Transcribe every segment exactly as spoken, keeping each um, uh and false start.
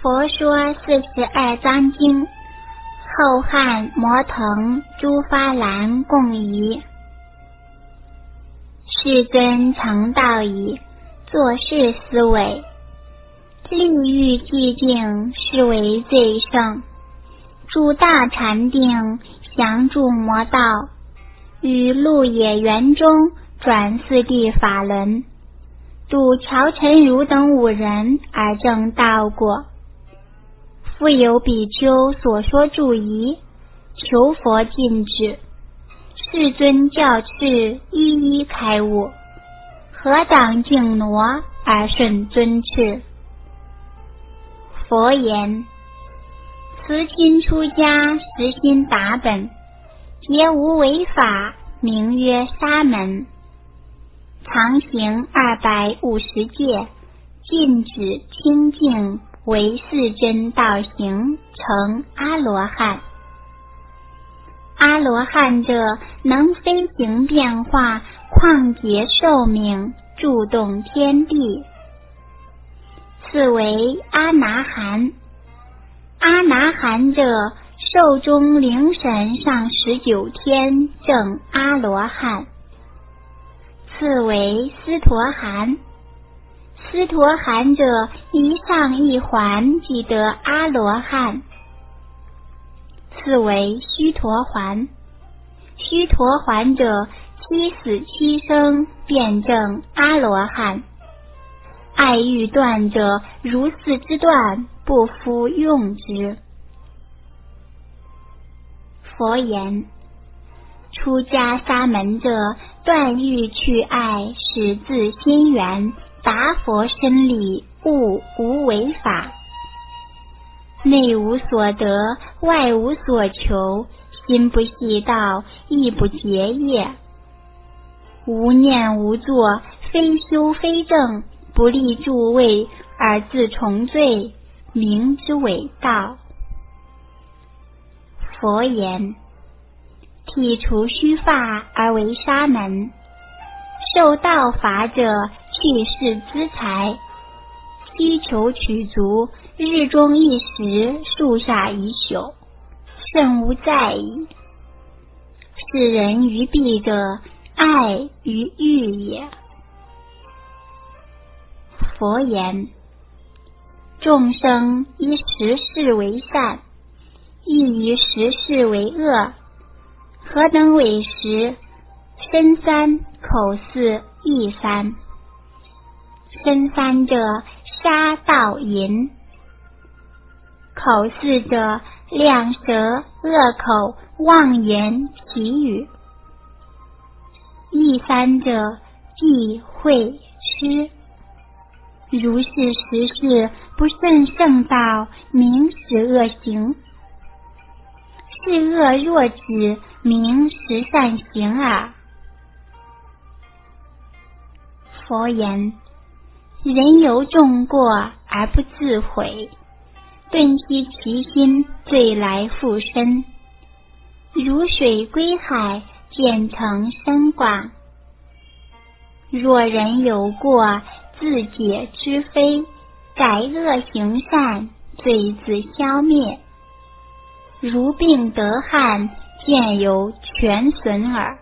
佛说四十二章经，后汉摩腾、朱发兰共译。世尊成道矣，作事思维，立欲寂静，是为最胜。住大禅定，降住魔道，于鹿野园中转四谛法轮，度乔陈如等五人而证道果。复有比丘所说著疑，求佛禁止，世尊教敕一一开悟，何当敬挪而顺尊敕。佛言：慈亲出家，实心达本，皆无违法，名曰沙门。常行二百五十戒，禁止清净，为四真道行，成阿罗汉。阿罗汉者，能飞行变化，旷劫寿命，助动天地。次为阿那含。阿那含者，寿终灵神上十九天，证阿罗汉。次为斯陀含。斯陀含者，一上一还，即得阿罗汉。次为须陀洹。须陀洹者，七死七生，辩证阿罗汉。爱欲断者，如是之断，不敷用之。佛言：出家沙门者，断欲去爱，使自心源，达佛身理，悟无为法。内无所得，外无所求，心不系道，意不结业。无念无作，非修非正，不立诸位，而自重罪，名之伪道。佛言：剃除须发而为沙门，受道法者，去世资财，希求取足，日中一时，树下一宿，甚无在矣。是人于彼者，爱于欲也。佛言：众生依十事为善，亦于十事为恶，何等为十？身三，口四，意三。身三者，杀盗淫；口四者，两舌、恶口、妄言、绮语；意三者，忌讳痴。如是十事，不顺圣道，名十恶行。是恶若止，名十善行耳。佛言：人由众过而不自悔，顿息其心，罪来复身。如水归海，渐成深广。若人有过，自解知非，改恶行善，罪自消灭。如病得汗，见有全损耳。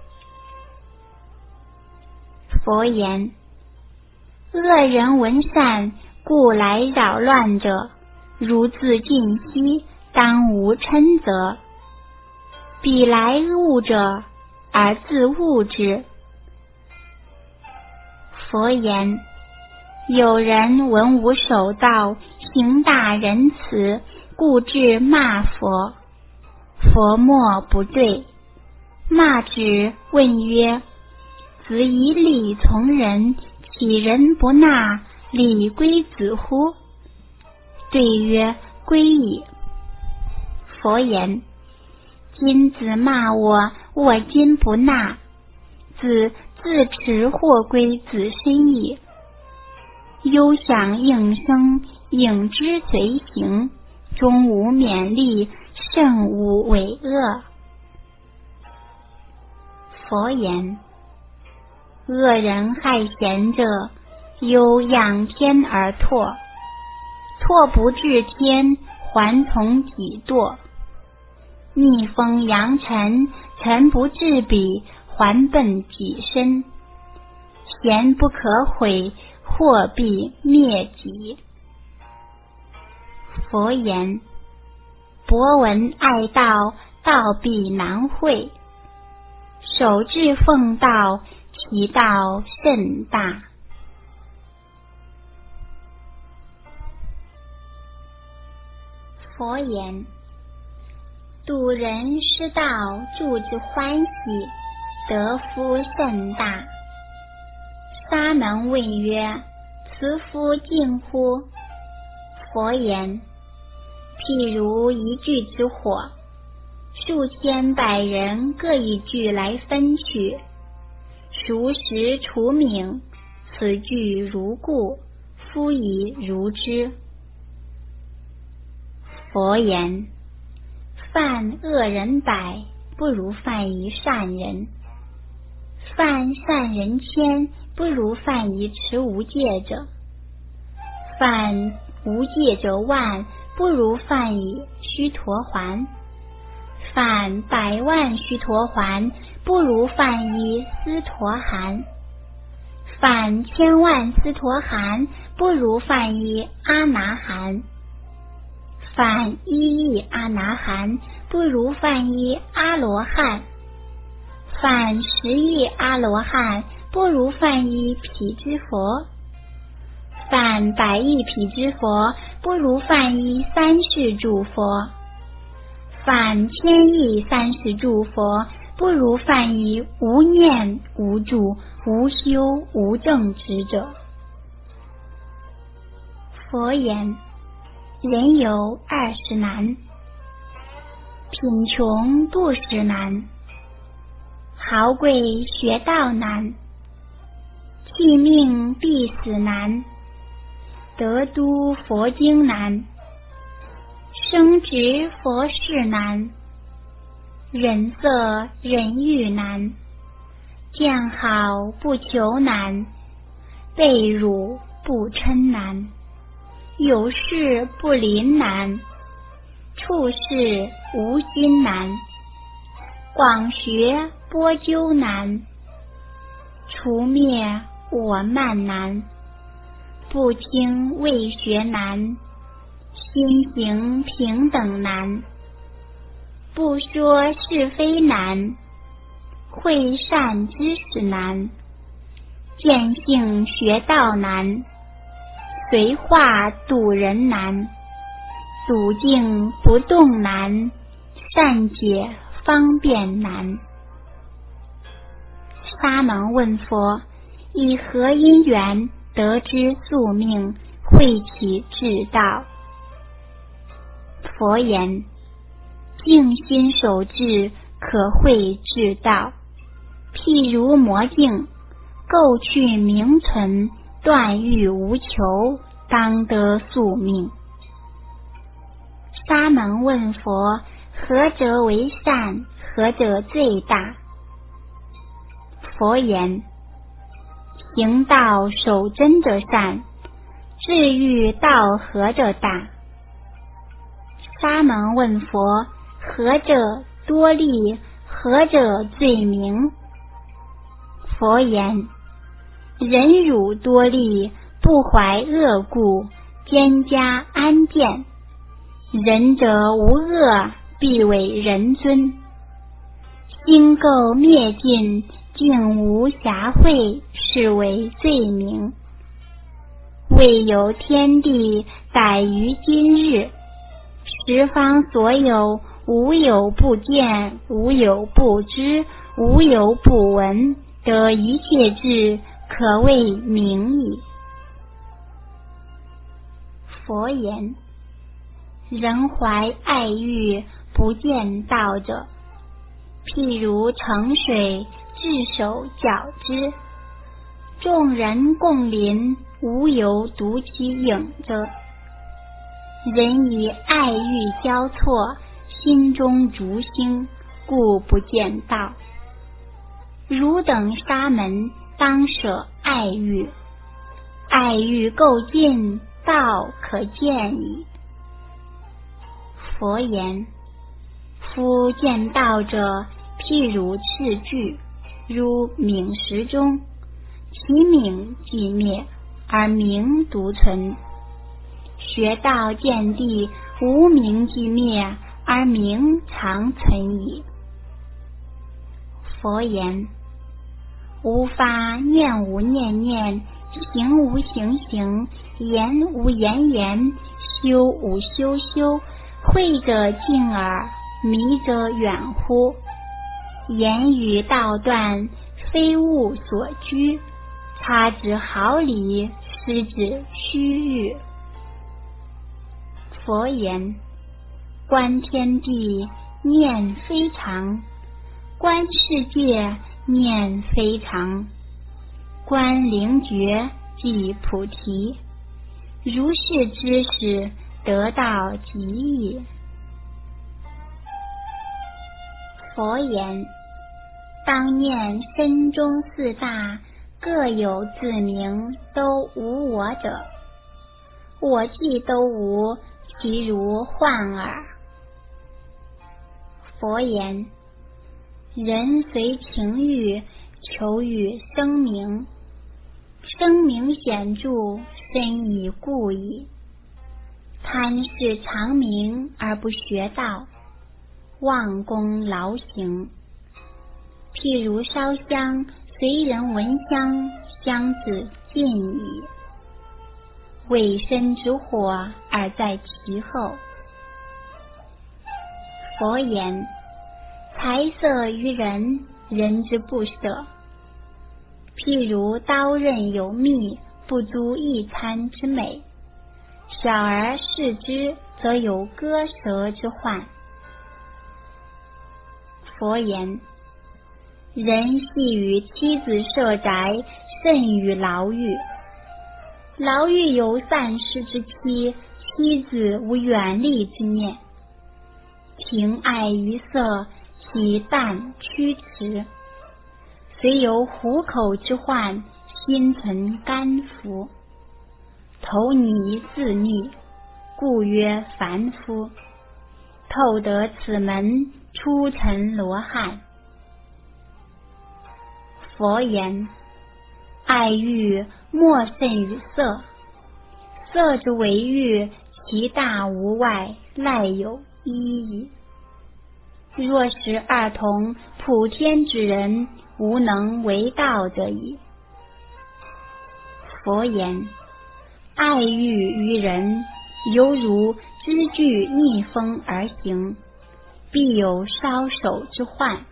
佛言：恶人闻善，故来扰乱者，如自尽息，当无嗔责。彼来恶者，而自恶之。佛言：有人闻吾守道，行大仁慈，故至骂佛。佛莫不对。骂之，问曰：子以礼从人，岂人不纳，礼归子乎？对曰：归矣。佛言：今子骂我，我今不纳，子自持或归子身矣。忧想应生，应之随行，终无勉励，甚无为恶。佛言：恶人害贤者，忧仰天而唾， 错不至天，还从己堕；逆风扬尘，尘不至彼，还奔己身。贤不可毁，祸必灭己。佛言：博闻爱道，道必难会；守志奉道，其道甚大。佛言：度人失道，助之欢喜，得福甚大。沙门问曰：此夫近乎？佛言：譬如一炬之火，数千百人各一炬来分取，熟时除泯，此炬如故，夫以如之。佛言：犯恶人百，不如犯一善人；犯善人千，不如犯一持无戒者；犯无戒者万，不如犯以须陀洹；犯百万须陀洹，不如犯一斯陀含；犯千万斯陀含，不如犯一阿那含；犯一亿阿那含，不如犯一阿罗汉；犯十亿阿罗汉，不如犯一辟支佛；犯百亿辟支佛，不如犯一三世住佛；犯千亿三世住佛，不如犯一无念无住无修无证之者。佛言：人有二十难，贫穷布施难，豪贵学道难，弃命必死难，得读佛经难，升职佛事难，忍色忍欲难，见好不求难，被辱不嗔难，有事不临难，处事无心难，广学播究难，除灭我慢难，不听未学难，心行平等难，不说是非难，会善知识难，见性学道难，随化度人难，笃静不动难，善解方便难。沙门问佛：以何因缘得知宿命，慧体至道？佛言：静心守志，可慧至道。譬如魔镜，构去名存，断欲无求，当得宿命。沙门问佛：何者为善？何者最大？佛言：行道守真者善，至欲道合者大。沙门问佛：何者多利？何者最明？佛言：忍辱多利，不怀恶故，兼加安见。仁者无恶，必为人尊。心垢灭尽，净无瑕秽，是为罪名。未有天地，逮于今日。十方所有，无有不见，无有不知，无有不闻，得一切智，可谓明矣。佛言：人怀爱欲，不见道者，譬如盛水，至手搅之，众人共临，无有独其影者。人以爱欲交错，心中逐星，故不见道。汝等沙门，当舍爱欲，爱欲够尽， 道可见矣。佛言：夫见道者，譬如赤炬，如泯石中，其泯既灭，而明独存。学道见地，无明既灭，而明常存矣。佛言：无发念无念念，行无行行，言无言言，修无修修，慧者近耳，迷者远乎？言语道断，非物所居，差之毫厘，失之须臾。佛言：观天地，念非常；观世界，念非常；观灵觉，即菩提。如是知识，得道即矣。佛言：当念身中四大，各有自名，都无我者。我既都无，其如幻耳。佛言：人随情欲，求欲声名，声名显著，身已故矣。贪视长名而不学道，忘功劳行。譬如烧香，随人闻香，香自尽矣。未生之火，而在其后。佛言：财色于人，人之不舍。譬如刀刃有蜜，不足一餐之美，小儿视之，则有割舌之患。佛言：人系与妻子舍宅，甚于牢狱。牢狱有散失之妻，妻子无远离之念。情爱于色，其淡驱驰。虽有虎口之患，心存甘服。投泥自溺，故曰凡夫。透得此门，出尘罗汉。佛言：爱欲莫甚于色，色之为欲，其大无外，赖有一矣。若识二同，普天之人，无能为道者矣。佛言：爱欲于人，犹如支炬逆风而行，必有烧手之患。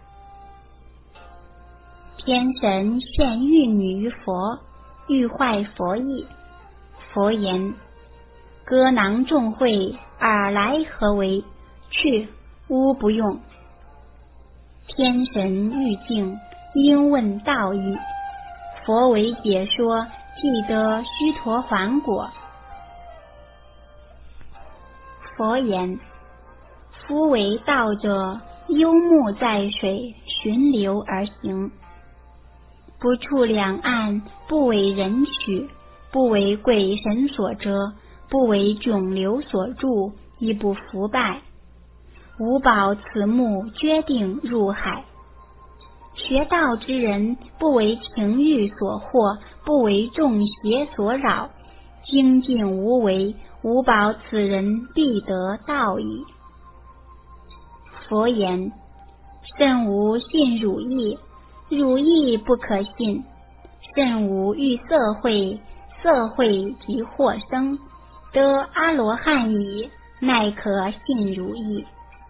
天神现玉女于佛，欲坏佛意。佛言：歌囊众会，尔来何为？去，吾不用。天神欲静，应问道义。佛为解说，即得须陀洹果。佛言：夫为道者，幽木在水，循流而行，不触两岸，不为人取，不为鬼神所遮，不为迥流所著，亦不腐败。吾保此木，决定入海。学道之人，不为情欲所惑，不为众邪所扰，精进无为，吾保此人必得道矣。佛言：甚无信汝意，汝意不可信；甚无欲色会，色会即获生，得阿罗汉矣，奈可信汝意？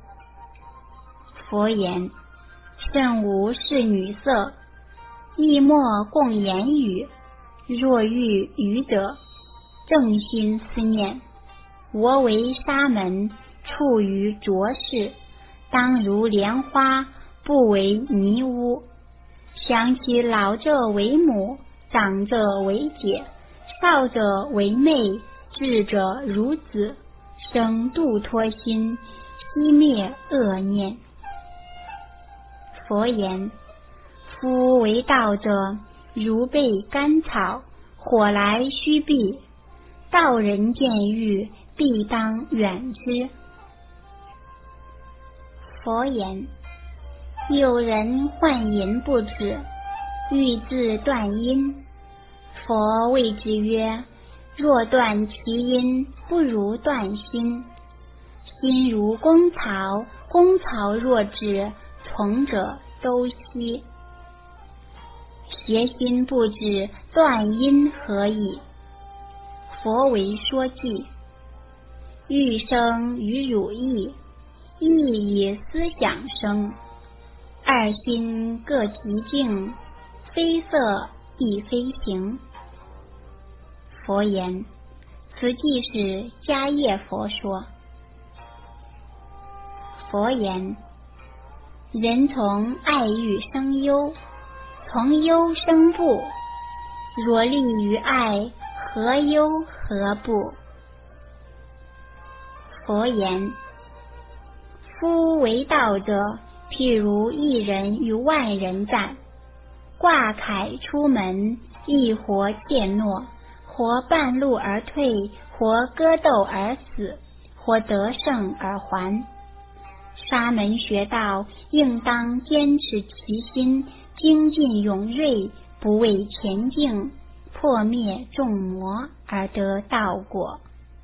佛言：甚无是女色，亦莫共言语。若欲语者，正心思念：我为沙门，处于浊世，当如莲花，不为泥污。想其老者为母，长者为姐，少者为妹，智者如子，生度脱心，熄灭恶念。佛言：夫为道者，如被甘草，火来须避， 道人见欲，必当远之。佛言：有人患淫不止，欲自断因。佛谓之曰：若断其因，不如断心。心如工草，工草若止，从者都息。邪心不止，断因何以？佛为说记。欲生于汝意，意以思想生。二心各其境，非色亦非形。佛言：此即是迦叶佛说。佛言：人从爱欲生忧，从忧生怖。若立于爱，何忧何怖？佛言：夫为道者，譬如一人与万人战，挂铠出门，亦或怯懦，或半路而退，或割斗而死，或得胜而还。沙门学道，应当坚持其心，精进勇锐，不畏前境，破灭众魔，而得道果。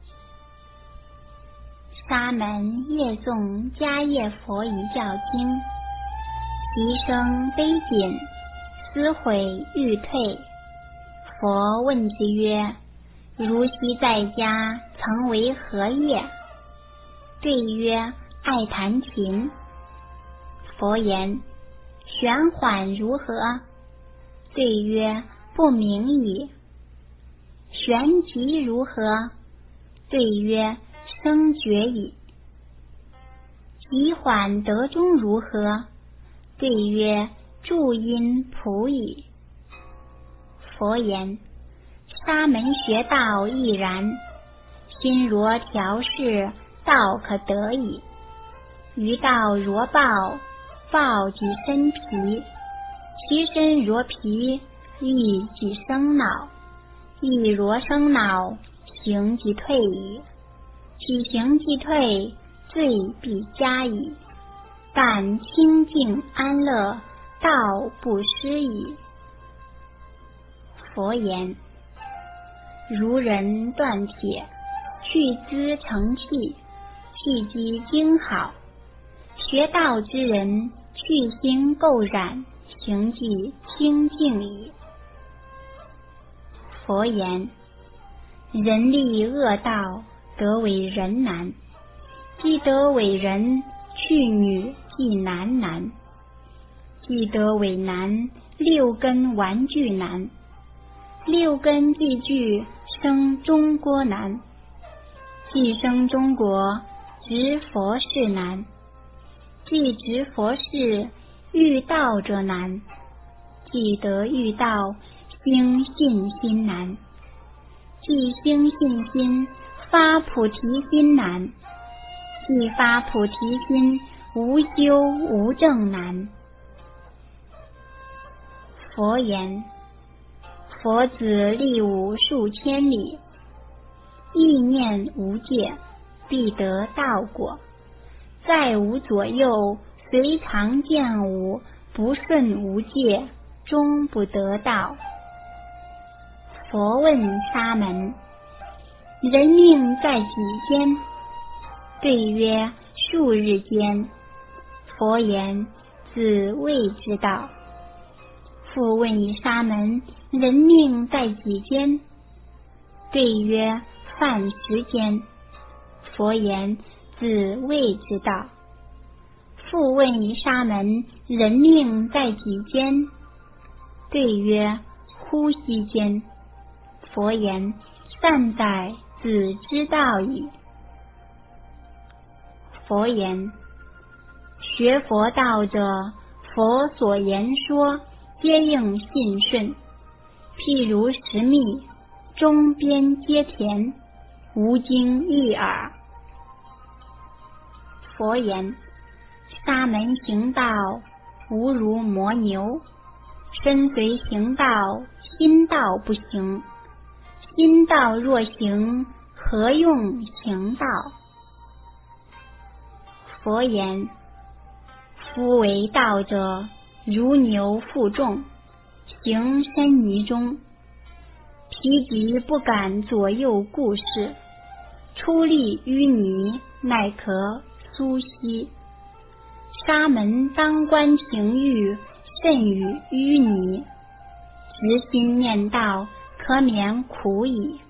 沙门夜诵迦叶佛一教经，其声悲谨，思悔欲退。佛问之曰：如昔在家，曾为何业？对曰：爱弹琴。佛言：玄缓如何？对曰：不明矣。玄急如何？对曰：生觉矣。急缓得中如何？对曰：助因普矣。佛言：沙门学道亦然，心若调适，道可得矣。于道若抱，抱即生疲；其身若疲，意即生恼；意若生恼，行即退矣。其行即退，罪必加矣。但清净安乐，道不失矣。佛言：如人断铁，去资成器，气机精好。学道之人，去心垢染，行迹清净矣。佛言：人立恶道，得为人难；既得为人，去女亦难难；既得为男，六根玩具难；六根既具，生中国难；既生中国，执佛事难；既执佛事，遇道者难；既得遇道，兴信心难；既兴信心，发菩提心难；既发菩提心，无修无证难。佛言：佛子立武数千里，意念无界，必得道果。再无左右，随常见无，不顺无界，终不得道。佛问沙门：人命在几天？对曰：数日间。佛言：子未知道。复问以沙门：人命在几间？对曰：饭时间。佛言：子未知道。复问以沙门：人命在几间？对曰：呼吸间。佛言：善哉，子知道矣。佛言：学佛道者，佛所言说，皆应信顺。譬如食蜜，中边皆甜，无经一耳。佛言：沙门行道，无如磨牛；身随行道，心道不行。 心道若行，何用行道？佛言：夫为道者，如牛负重，行深泥中，疲极不敢左右顾视，出力淤泥，奈可苏息。沙门当观情欲，甚与淤泥，直心念道，可免苦矣。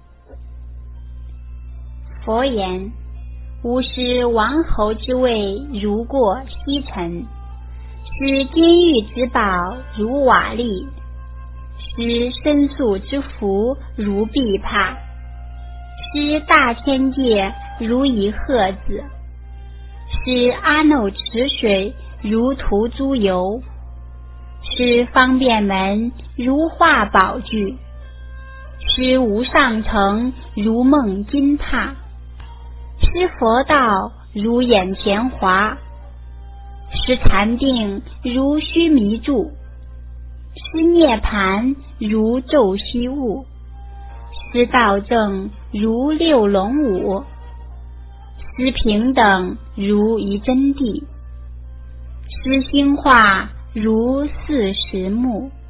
佛言：吾师王侯之位，如过西尘；施金玉之宝，如瓦砾；施申诉之福，如筚帕；施大天界，如以鹤子；施阿耨池水，如涂诸油；施方便门，如画宝具；施无上城，如梦金榻；施佛道，如眼前华；施禅定，如须弥柱；施涅盘，如昼夕雾；施道正，如六龙舞；施平等，如一真谛；施兴化，如四时木。